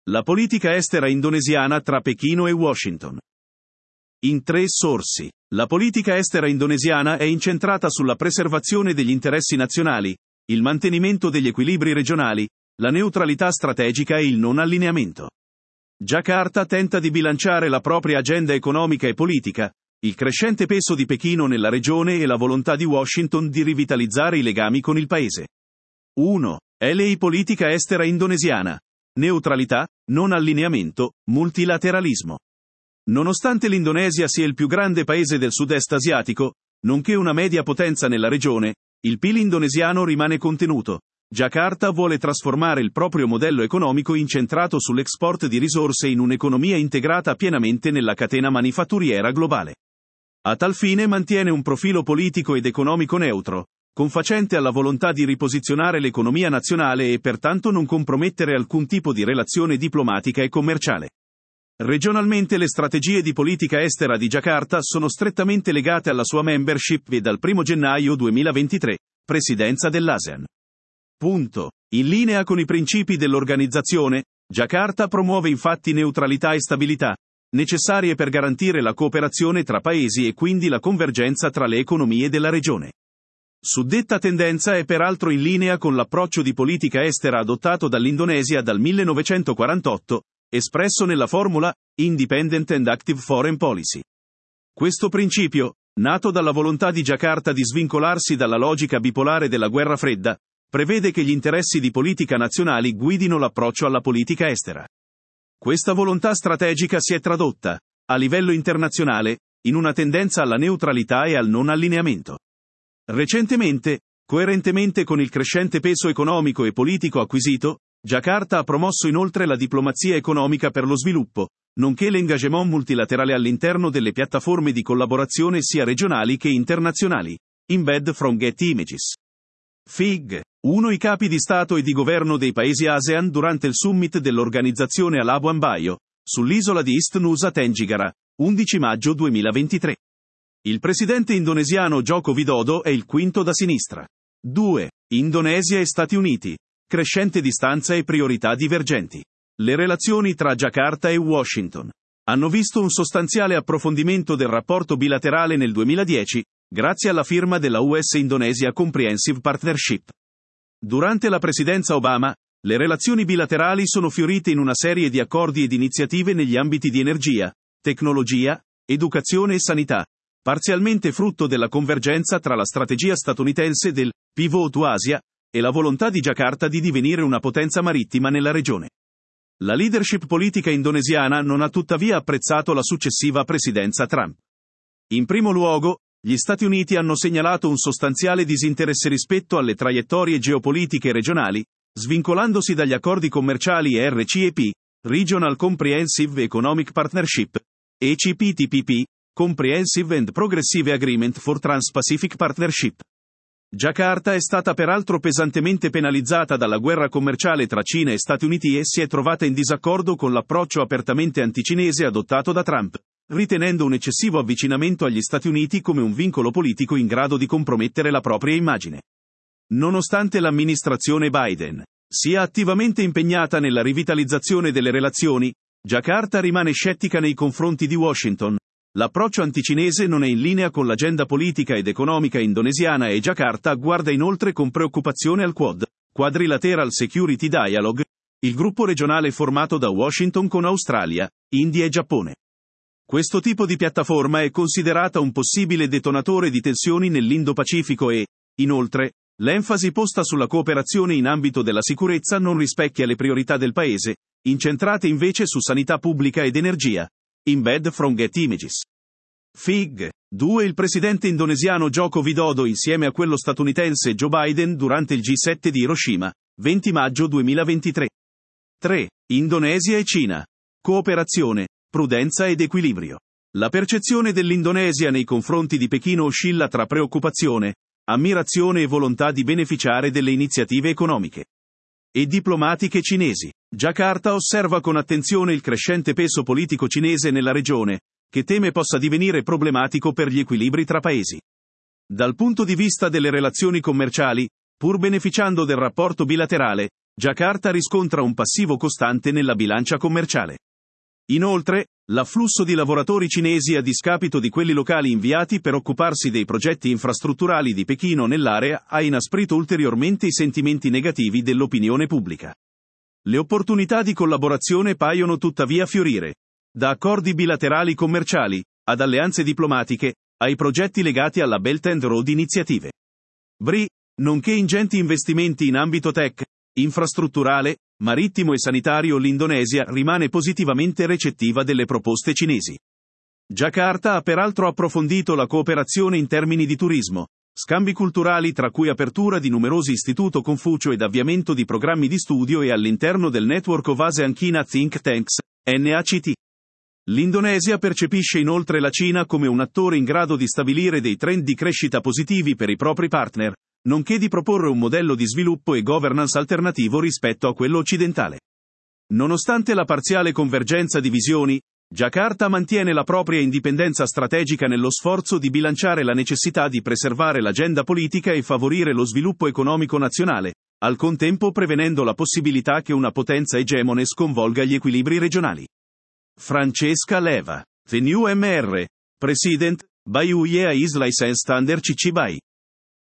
La politica estera indonesiana tra Pechino e Washington. In 3 sorsi. La politica estera indonesiana è incentrata sulla preservazione degli interessi nazionali, il mantenimento degli equilibri regionali, la neutralità strategica e il non allineamento. Giacarta tenta di bilanciare la propria agenda economica e politica, il crescente peso di Pechino nella regione e la volontà di Washington di rivitalizzare i legami con il paese. 1. LI politica estera indonesiana. Neutralità, non allineamento, multilateralismo. Nonostante l'Indonesia sia il più grande paese del sud-est asiatico, nonché una media potenza nella regione, il PIL indonesiano rimane contenuto. Giacarta vuole trasformare il proprio modello economico incentrato sull'export di risorse in un'economia integrata pienamente nella catena manifatturiera globale. A tal fine mantiene un profilo politico ed economico neutro, confacente alla volontà di riposizionare l'economia nazionale e pertanto non compromettere alcun tipo di relazione diplomatica e commerciale. Regionalmente le strategie di politica estera di Giacarta sono strettamente legate alla sua membership e dal 1 gennaio 2023, presidenza dell'ASEAN. In linea con i principi dell'organizzazione, Giacarta promuove infatti neutralità e stabilità, necessarie per garantire la cooperazione tra paesi e quindi la convergenza tra le economie della regione. Suddetta tendenza è peraltro in linea con l'approccio di politica estera adottato dall'Indonesia dal 1948, espresso nella formula Independent and Active Foreign Policy. Questo principio, nato dalla volontà di Giacarta di svincolarsi dalla logica bipolare della guerra fredda, prevede che gli interessi di politica nazionali guidino l'approccio alla politica estera. Questa volontà strategica si è tradotta, a livello internazionale, in una tendenza alla neutralità e al non allineamento. Recentemente, coerentemente con il crescente peso economico e politico acquisito, Giacarta ha promosso inoltre la diplomazia economica per lo sviluppo, nonché l'engagement multilaterale all'interno delle piattaforme di collaborazione sia regionali che internazionali. Embed from Getty Images. Fig. 1. I capi di Stato e di governo dei paesi ASEAN durante il summit dell'organizzazione a Labuan Bajo, sull'isola di East Nusa Tenggara, 11 maggio 2023. Il presidente indonesiano Joko Widodo è il quinto da sinistra. 2. Indonesia e Stati Uniti. Crescente distanza e priorità divergenti. Le relazioni tra Giacarta e Washington hanno visto un sostanziale approfondimento del rapporto bilaterale nel 2010, grazie alla firma della US-Indonesia Comprehensive Partnership. Durante la presidenza Obama, le relazioni bilaterali sono fiorite in una serie di accordi ed iniziative negli ambiti di energia, tecnologia, educazione e sanità, parzialmente frutto della convergenza tra la strategia statunitense del Pivot to Asia e la volontà di Giacarta di divenire una potenza marittima nella regione. La leadership politica indonesiana non ha tuttavia apprezzato la successiva presidenza Trump. In primo luogo, gli Stati Uniti hanno segnalato un sostanziale disinteresse rispetto alle traiettorie geopolitiche regionali, svincolandosi dagli accordi commerciali RCEP, Regional Comprehensive Economic Partnership, e CPTPP, Comprehensive and Progressive Agreement for Trans-Pacific Partnership. Giacarta è stata peraltro pesantemente penalizzata dalla guerra commerciale tra Cina e Stati Uniti e si è trovata in disaccordo con l'approccio apertamente anticinese adottato da Trump, ritenendo un eccessivo avvicinamento agli Stati Uniti come un vincolo politico in grado di compromettere la propria immagine. Nonostante l'amministrazione Biden sia attivamente impegnata nella rivitalizzazione delle relazioni, Giacarta rimane scettica nei confronti di Washington. L'approccio anticinese non è in linea con l'agenda politica ed economica indonesiana e Giacarta guarda inoltre con preoccupazione al Quad, Quadrilateral Security Dialogue, il gruppo regionale formato da Washington con Australia, India e Giappone. Questo tipo di piattaforma è considerata un possibile detonatore di tensioni nell'Indo-Pacifico e, inoltre, l'enfasi posta sulla cooperazione in ambito della sicurezza non rispecchia le priorità del paese, incentrate invece su sanità pubblica ed energia. Embed from Getty Images. Fig. 2. Il presidente indonesiano Joko Widodo insieme a quello statunitense Joe Biden durante il G7 di Hiroshima, 20 maggio 2023. 3. Indonesia e Cina. Cooperazione, prudenza ed equilibrio. La percezione dell'Indonesia nei confronti di Pechino oscilla tra preoccupazione, ammirazione e volontà di beneficiare delle iniziative economiche e diplomatiche cinesi. Giacarta osserva con attenzione il crescente peso politico cinese nella regione, che teme possa divenire problematico per gli equilibri tra paesi. Dal punto di vista delle relazioni commerciali, Pur beneficiando del rapporto bilaterale, Giacarta riscontra un passivo costante nella bilancia commerciale. Inoltre, l'afflusso di lavoratori cinesi a discapito di quelli locali inviati per occuparsi dei progetti infrastrutturali di Pechino nell'area ha inasprito ulteriormente i sentimenti negativi dell'opinione pubblica. Le opportunità di collaborazione paiono tuttavia fiorire. Da accordi bilaterali commerciali, ad alleanze diplomatiche, ai progetti legati alla Belt and Road Iniziative. BRI, nonché ingenti investimenti in ambito tech, infrastrutturale, marittimo e sanitario. L'Indonesia rimane positivamente recettiva delle proposte cinesi. Giacarta ha peraltro approfondito la cooperazione in termini di turismo, scambi culturali tra cui apertura di numerosi Istituto Confucio ed avviamento di programmi di studio e all'interno del Network of ASEAN China Think Tanks, NACT. L'Indonesia percepisce inoltre la Cina come un attore in grado di stabilire dei trend di crescita positivi per i propri partner, nonché di proporre un modello di sviluppo e governance alternativo rispetto a quello occidentale. Nonostante la parziale convergenza di visioni, Giacarta mantiene la propria indipendenza strategica nello sforzo di bilanciare la necessità di preservare l'agenda politica e favorire lo sviluppo economico nazionale, al contempo prevenendo la possibilità che una potenza egemone sconvolga gli equilibri regionali. Francesca Leva, The New MR, President, by Uye Is Licensed Under Chichibai.